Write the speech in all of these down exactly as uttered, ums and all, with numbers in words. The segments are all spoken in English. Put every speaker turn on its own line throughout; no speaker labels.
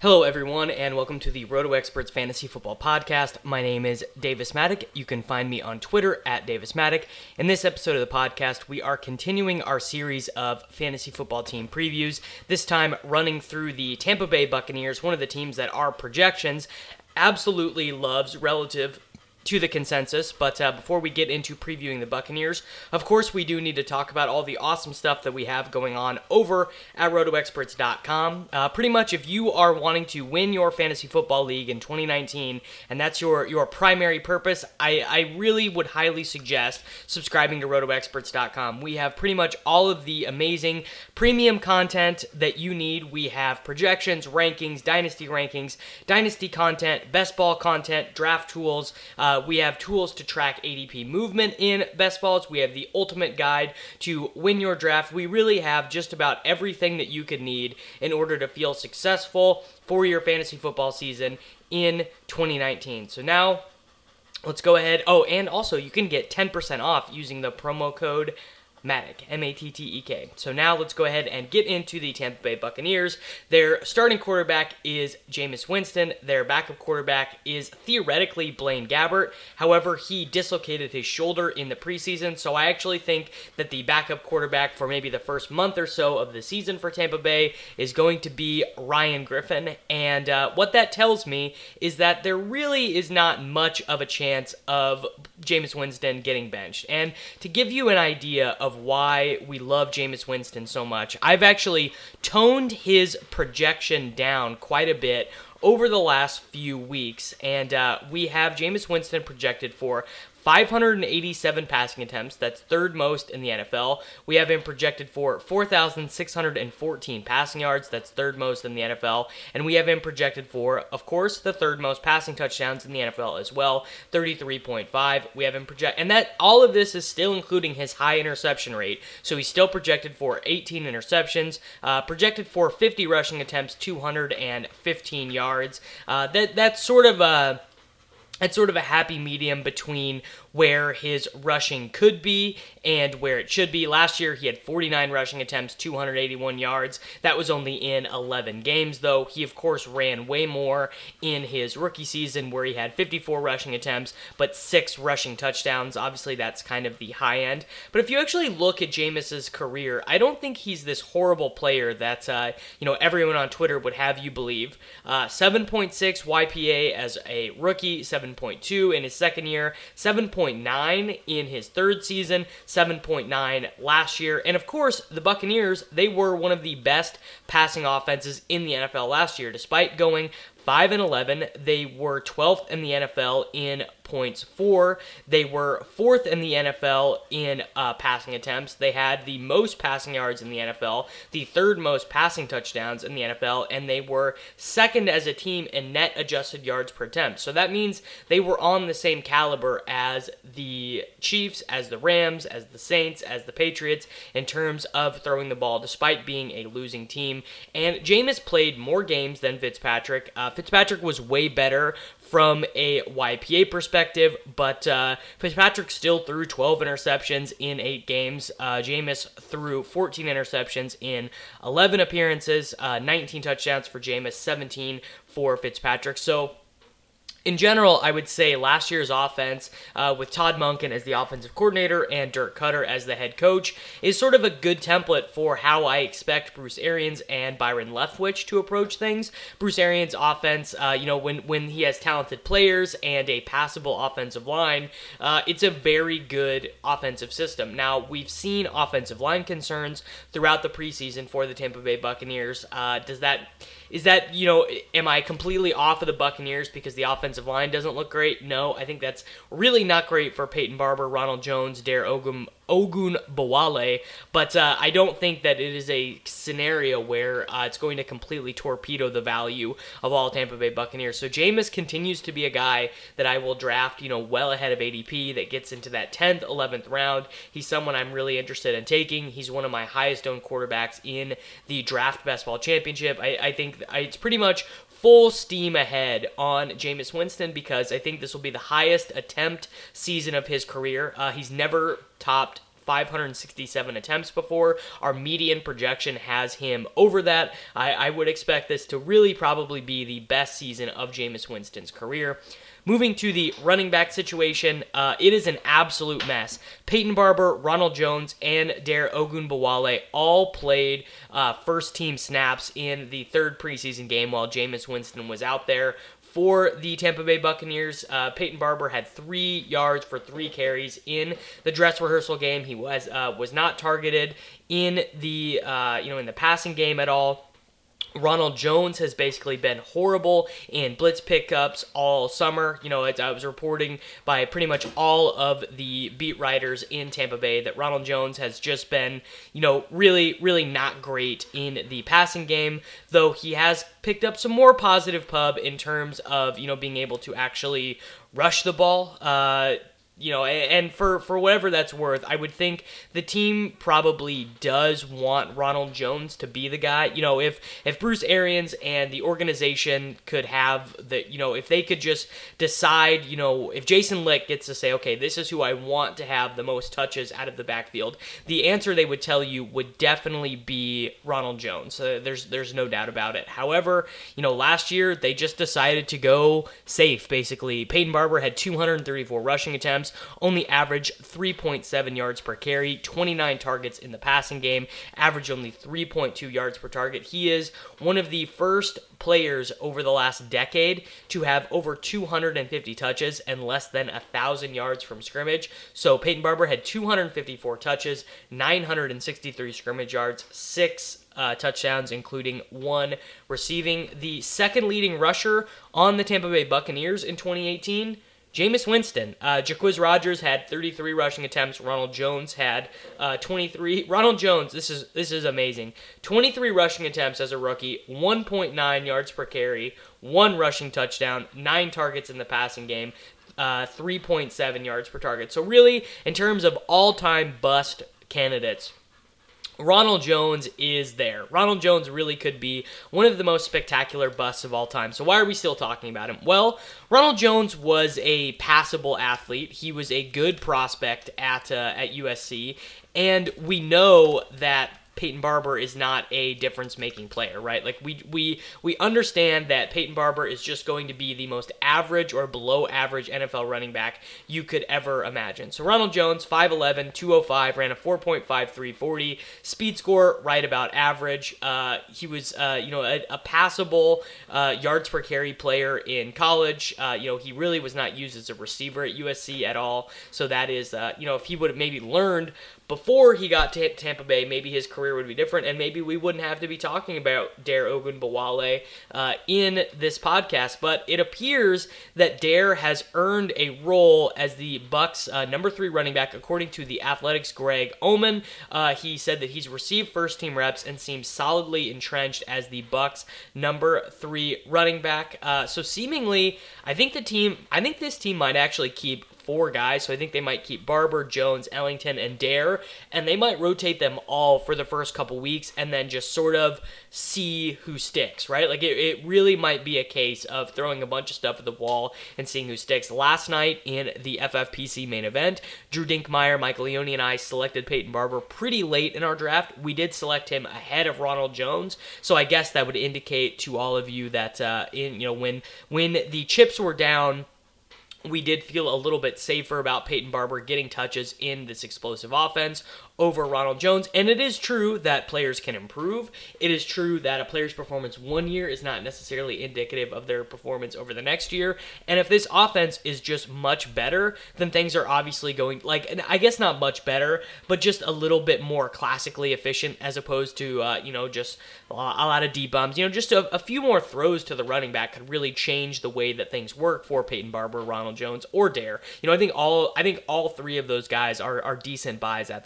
Hello, everyone, and welcome to the Roto Experts Fantasy Football Podcast. My name is Davis Maddock. You can find me on Twitter at Davis Maddock. In this episode of the podcast, we are continuing our series of fantasy football team previews, this time running through the Tampa Bay Buccaneers, one of the teams that our projections absolutely loves relative to the consensus. But uh, before we get into previewing the Buccaneers, of course, we do need to talk about all the awesome stuff that we have going on over at roto experts dot com. Uh, pretty much, if you are wanting to win your fantasy football league in twenty nineteen, and that's your, your primary purpose, I, I really would highly suggest subscribing to roto experts dot com. We have pretty much all of the amazing premium content that you need. We have projections, rankings, dynasty rankings, dynasty content, best ball content, draft tools. Uh, Uh, we have tools to track A D P movement in best balls. We have the ultimate guide to win your draft. We really have just about everything that you could need in order to feel successful for your fantasy football season in twenty nineteen. So now, let's go ahead. Oh, and also you can get ten percent off using the promo code Matteke, M A T T E K. So now let's go ahead and get into the Tampa Bay Buccaneers. Their starting quarterback is Jameis Winston. Their backup quarterback is theoretically Blaine Gabbert. However, he dislocated his shoulder in the preseason, so I actually think that the backup quarterback for maybe the first month or so of the season for Tampa Bay is going to be Ryan Griffin. And uh, what that tells me is that there really is not much of a chance of Jameis Winston getting benched. And to give you an idea of why we love Jameis Winston so much, I've actually toned his projection down quite a bit over the last few weeks, and uh, we have Jameis Winston projected for five hundred eighty-seven passing attempts. That's third most in the N F L. We have him projected for four thousand six hundred fourteen passing yards. That's third most in the N F L. And we have him projected for, of course, the third most passing touchdowns in the N F L as well, thirty-three point five. We have him project, and that all of this is still including his high interception rate. So he's still projected for eighteen interceptions, uh, projected for fifty rushing attempts, two hundred fifteen yards. Uh, that that's sort of a It's sort of a happy medium between where his rushing could be and where it should be. Last year, he had forty-nine rushing attempts, two hundred eighty-one yards. That was only in eleven games, though. He, of course, ran way more in his rookie season where he had fifty-four rushing attempts, but six rushing touchdowns. Obviously, that's kind of the high end. But if you actually look at Jameis's career, I don't think he's this horrible player that, uh, you know, everyone on Twitter would have you believe. Uh, seven point six Y P A as a rookie, seven point two in his second year, seven point nine in his third season, seven point nine last year. And of course, the Buccaneers, they were one of the best passing offenses in the N F L last year. Despite going five and eleven, they were twelfth in the N F L in points for. They were fourth in the N F L in uh, passing attempts. They had the most passing yards in the N F L, the third most passing touchdowns in the N F L, and they were second as a team in net adjusted yards per attempt. So that means they were on the same caliber as the Chiefs, as the Rams, as the Saints, as the Patriots in terms of throwing the ball despite being a losing team. And Jameis played more games than Fitzpatrick. Uh, Fitzpatrick was way better from a Y P A perspective, but uh, Fitzpatrick still threw twelve interceptions in eight games. Uh, Jameis threw fourteen interceptions in eleven appearances, uh, nineteen touchdowns for Jameis, seventeen for Fitzpatrick. So in general, I would say last year's offense, uh, with Todd Monken as the offensive coordinator and Dirk Cutter as the head coach, is sort of a good template for how I expect Bruce Arians and Byron Leftwich to approach things. Bruce Arians' offense, uh, you know, when, when he has talented players and a passable offensive line, uh, it's a very good offensive system. Now, we've seen offensive line concerns throughout the preseason for the Tampa Bay Buccaneers. Uh, does that... Is that, you know, am I completely off of the Buccaneers because the offensive line doesn't look great? No, I think that's really not great for Peyton Barber, Ronald Jones, Dare Ogum, Ogunbowale, but uh, I don't think that it is a scenario where uh, it's going to completely torpedo the value of all Tampa Bay Buccaneers. So Jameis continues to be a guy that I will draft, you know, well ahead of A D P, that gets into that tenth, eleventh round. He's someone I'm really interested in taking. He's one of my highest owned quarterbacks in the Draft Best Ball Championship. I, I think it's pretty much full steam ahead on Jameis Winston because I think this will be the highest attempt season of his career. Uh, he's never topped five hundred sixty-seven attempts before. Our median projection has him over that. I, I would expect this to really probably be the best season of Jameis Winston's career. Moving to the running back situation, uh, it is an absolute mess. Peyton Barber, Ronald Jones, and Dare Ogunbowale all played uh, first-team snaps in the third preseason game while Jameis Winston was out there. For the Tampa Bay Buccaneers, uh, Peyton Barber had three yards for three carries in the dress rehearsal game. He was uh, was not targeted in the uh, you know in the passing game at all. Ronald Jones has basically been horrible in blitz pickups all summer. You know, it, I was reporting by pretty much all of the beat writers in Tampa Bay that Ronald Jones has just been, you know, really, really not great in the passing game, though he has picked up some more positive pub in terms of, you know, being able to actually rush the ball. Uh, You know, and for, for whatever that's worth, I would think the team probably does want Ronald Jones to be the guy. You know, if if Bruce Arians and the organization could have the, you know, if they could just decide, you know, if Jason Licht gets to say, okay, this is who I want to have the most touches out of the backfield, the answer they would tell you would definitely be Ronald Jones. Uh, there's there's no doubt about it. However, you know, last year they just decided to go safe, basically. Peyton Barber had two hundred thirty-four rushing attempts, only averaged three point seven yards per carry, twenty-nine targets in the passing game, averaged only three point two yards per target. He is one of the first players over the last decade to have over two hundred fifty touches and less than one thousand yards from scrimmage. So Peyton Barber had two hundred fifty-four touches, nine hundred sixty-three scrimmage yards, six Uh, touchdowns, including one receiving. The second leading rusher on the Tampa Bay Buccaneers in twenty eighteen, Jameis Winston. Uh, Jacquizz Rodgers had thirty-three rushing attempts. Ronald Jones had uh, twenty-three. Ronald Jones, this is this is amazing. twenty-three rushing attempts as a rookie, one point nine yards per carry, one rushing touchdown, nine targets in the passing game, uh, three point seven yards per target. So really, in terms of all-time bust candidates, Ronald Jones is there. Ronald Jones really could be one of the most spectacular busts of all time. So why are we still talking about him? Well, Ronald Jones was a passable athlete. He was a good prospect at uh, at U S C, and we know that Peyton Barber is not a difference-making player, right? Like, we we we understand that Peyton Barber is just going to be the most average or below-average N F L running back you could ever imagine. So Ronald Jones, five eleven, two oh five, ran a four point five three forty, speed score right about average. Uh, he was, uh, you know, a, a passable uh, yards per carry player in college. Uh, you know, he really was not used as a receiver at U S C at all. So that is, uh, you know, if he would have maybe learned before he got to Tampa Bay, maybe his career would be different, and maybe we wouldn't have to be talking about Dare Ogunbowale uh, in this podcast. But it appears that Dare has earned a role as the Bucs' uh, number three running back, according to The Athletic's Greg Oman. Uh, he said that he's received first-team reps and seems solidly entrenched as the Bucs' number three running back. Uh, so seemingly, I think the team, I think this team might actually keep four guys, so I think they might keep Barber, Jones, Ellington, and Dare, and they might rotate them all for the first couple weeks and then just sort of see who sticks, right? Like, it, it really might be a case of throwing a bunch of stuff at the wall and seeing who sticks. Last night in the F F P C main event, Drew Dinkmeyer, Michael Leone, and I selected Peyton Barber pretty late in our draft. We did select him ahead of Ronald Jones, so I guess that would indicate to all of you that uh, in you know when when the chips were down, we did feel a little bit safer about Peyton Barber getting touches in this explosive offense over Ronald Jones. And it is true that players can improve. It is true that a player's performance one year is not necessarily indicative of their performance over the next year. And if this offense is just much better, then things are obviously going, like, and I guess not much better, but just a little bit more classically efficient as opposed to, uh, you know, just a lot of deep bombs. You know, just a, a few more throws to the running back could really change the way that things work for Peyton Barber, Ronald Jones, or Dare. You know, I think all I think all three of those guys are, are decent buys at their average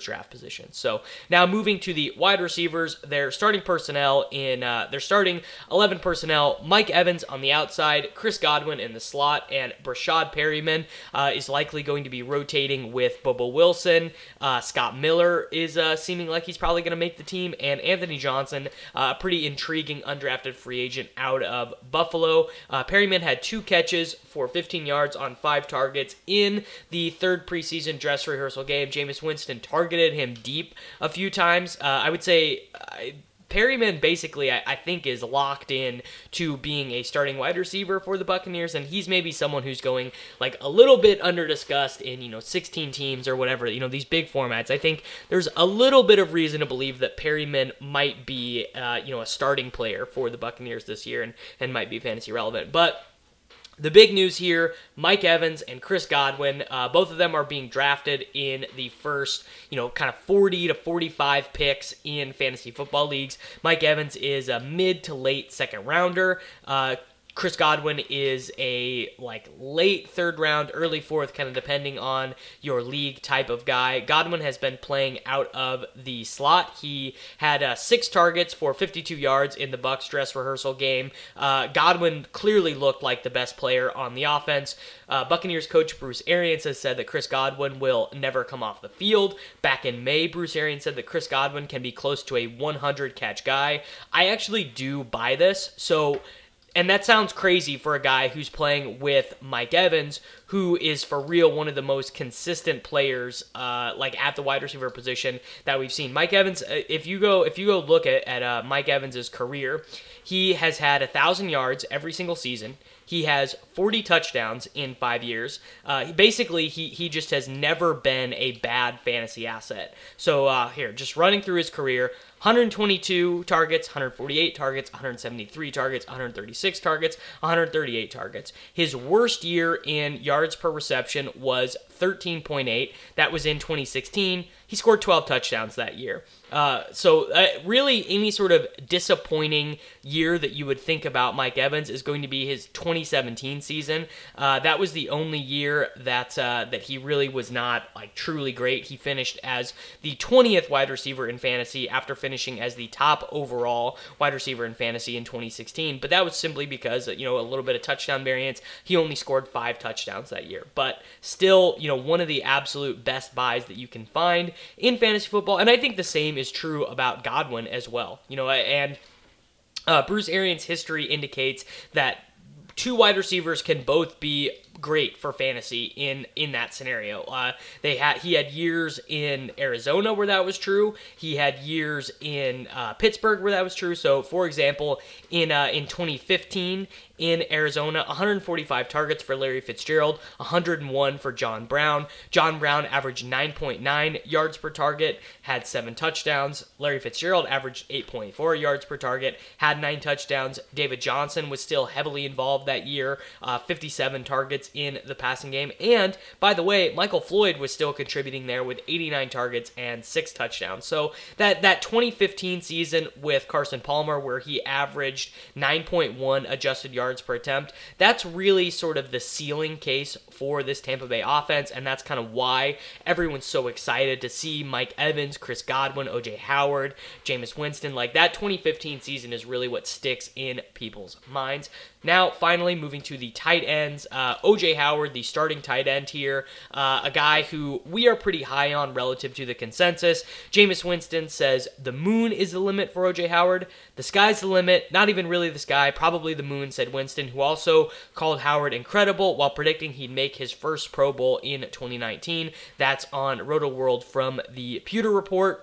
draft position. So now moving to the wide receivers, their starting personnel in uh, their starting eleven personnel: Mike Evans on the outside, Chris Godwin in the slot, and Brashad Perryman uh, is likely going to be rotating with Bobo Wilson. Uh, Scott Miller is uh, seeming like he's probably going to make the team, and Anthony Johnson, a uh, pretty intriguing undrafted free agent out of Buffalo. Uh, Perryman had two catches for fifteen yards on five targets in the third preseason dress rehearsal game. Jameis Winston targeted him deep a few times. Uh, I would say uh, Perryman basically, I, I think, is locked in to being a starting wide receiver for the Buccaneers, and he's maybe someone who's going like a little bit under discussed in, you know, sixteen teams or whatever, you know, these big formats. I think there's a little bit of reason to believe that Perryman might be, uh, you know, a starting player for the Buccaneers this year and, and might be fantasy relevant. But the big news here, Mike Evans and Chris Godwin, uh, both of them are being drafted in the first, you know, kind of forty to forty-five picks in fantasy football leagues. Mike Evans is a mid to late second rounder. Uh, Chris Godwin is a like late third round, early fourth, kind of depending on your league type of guy. Godwin has been playing out of the slot. He had uh, six targets for fifty-two yards in the Bucs dress rehearsal game. Uh, Godwin clearly looked like the best player on the offense. Uh, Buccaneers coach Bruce Arians has said that Chris Godwin will never come off the field. Back in May, Bruce Arians said that Chris Godwin can be close to a one hundred catch guy. I actually do buy this. So. And that sounds crazy for a guy who's playing with Mike Evans, who is for real one of the most consistent players, uh, like at the wide receiver position that we've seen. Mike Evans, if you go if you go look at at uh, Mike Evans's career, he has had a thousand yards every single season. He has forty touchdowns in five years. Uh, basically, he he just has never been a bad fantasy asset. So uh, here, just running through his career. one hundred twenty-two targets, one hundred forty-eight targets, one hundred seventy-three targets, one hundred thirty-six targets, one hundred thirty-eight targets. His worst year in yards per reception was thirteen point eight. That was in twenty sixteen. He scored twelve touchdowns that year. Uh, so uh, really any sort of disappointing year that you would think about Mike Evans is going to be his twenty seventeen season. Uh, that was the only year that uh, that he really was not like truly great. He finished as the twentieth wide receiver in fantasy after finishing as the top overall wide receiver in fantasy in twenty sixteen. But that was simply because, you know, a little bit of touchdown variance. He only scored five touchdowns that year. But still, you know, one of the absolute best buys that you can find in fantasy football. And I think the same is true about Godwin as well. You know, and uh, Bruce Arians' history indicates that two wide receivers can both be great for fantasy in in that scenario. Uh, they had he had years in Arizona where that was true. He had years in uh, Pittsburgh where that was true. So, for example, in uh, in twenty fifteen in Arizona, one hundred forty-five targets for Larry Fitzgerald, one hundred one for John Brown. John Brown averaged nine point nine yards per target, had seven touchdowns. Larry Fitzgerald averaged eight point four yards per target, had nine touchdowns. David Johnson was still heavily involved that year, uh, fifty-seven targets in the passing game. And, by the way, Michael Floyd was still contributing there with eighty-nine targets and six touchdowns. So that, that twenty fifteen season with Carson Palmer where he averaged nine point one adjusted yards per attempt, that's really sort of the ceiling case for this Tampa Bay offense, and that's kind of why everyone's so excited to see Mike Evans, Chris Godwin, O J Howard, Jameis Winston. Like, that twenty fifteen season is really what sticks in people's minds. Now, finally, moving to the tight ends, uh, O J Howard, the starting tight end here, uh, a guy who we are pretty high on relative to the consensus. Jameis Winston says the moon is the limit for O J Howard. The sky's the limit. Not even really the sky, probably the moon, said Winston, who also called Howard incredible while predicting he'd make his first Pro Bowl in twenty nineteen. That's on Roto World from the Pewter Report.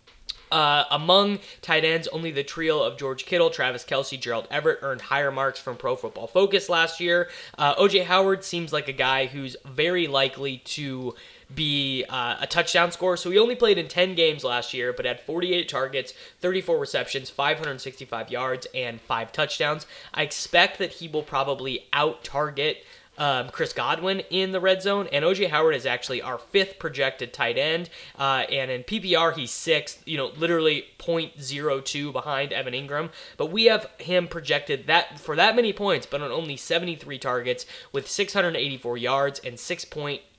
Uh, among tight ends, only the trio of George Kittle, Travis Kelce, Gerald Everett earned higher marks from Pro Football Focus last year. Uh, O J Howard seems like a guy who's very likely to be uh, a touchdown scorer. So he only played in ten games last year, but had forty-eight targets, thirty-four receptions, five hundred sixty-five yards, and five touchdowns. I expect that he will probably out-target Um, Chris Godwin in the red zone, and O J Howard is actually our fifth projected tight end, uh, and in P P R he's sixth, you know, literally zero point zero two behind Evan Ingram, but we have him projected that for that many points, but on only seventy-three targets with six hundred eighty-four yards and six point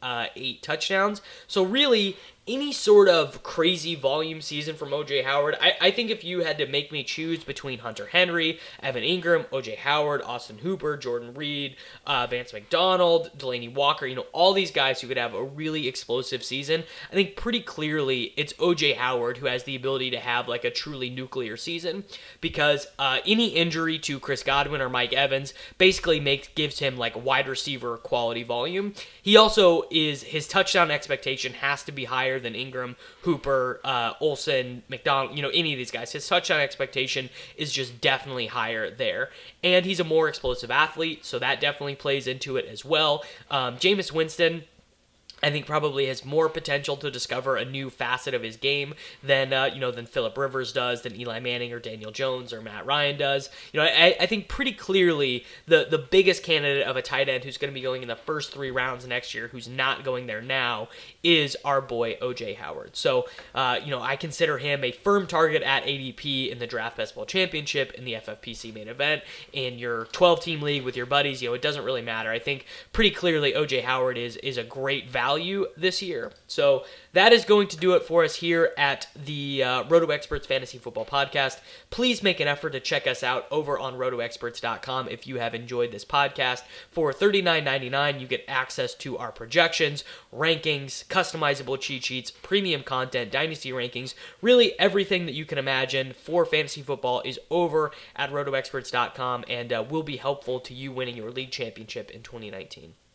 uh, eight touchdowns. So really, any sort of crazy volume season from O J Howard, I, I think if you had to make me choose between Hunter Henry, Evan Ingram, O J Howard, Austin Hooper, Jordan Reed, uh, Vance McDonald, Delaney Walker, you know, all these guys who could have a really explosive season, I think pretty clearly it's O J Howard who has the ability to have like a truly nuclear season, because uh, any injury to Chris Godwin or Mike Evans basically makes gives him like wide receiver quality volume. He also is, his touchdown expectation has to be higher than Ingram, Hooper, uh, Olsen, McDonald, you know, any of these guys. His touchdown expectation is just definitely higher there. And he's a more explosive athlete, so that definitely plays into it as well. Um, Jameis Winston, I think probably has more potential to discover a new facet of his game than uh, you know than Phillip Rivers does, than Eli Manning or Daniel Jones or Matt Ryan does. You know, I, I think pretty clearly the the biggest candidate of a tight end who's going to be going in the first three rounds next year, who's not going there now, is our boy O J Howard. So uh, you know, I consider him a firm target at A D P in the Draft Best Ball Championship, in the F F P C main event, in your twelve-team league with your buddies. You know, it doesn't really matter. I think pretty clearly O J Howard is is a great value this year. So that is going to do it for us here at the uh, Roto Experts Fantasy Football Podcast. Please make an effort to check us out over on roto experts dot com if you have enjoyed this podcast. For thirty-nine ninety-nine, you get access to our projections, rankings, customizable cheat sheets, premium content, dynasty rankings, really everything that you can imagine for fantasy football is over at roto experts dot com, and uh, will be helpful to you winning your league championship in twenty nineteen.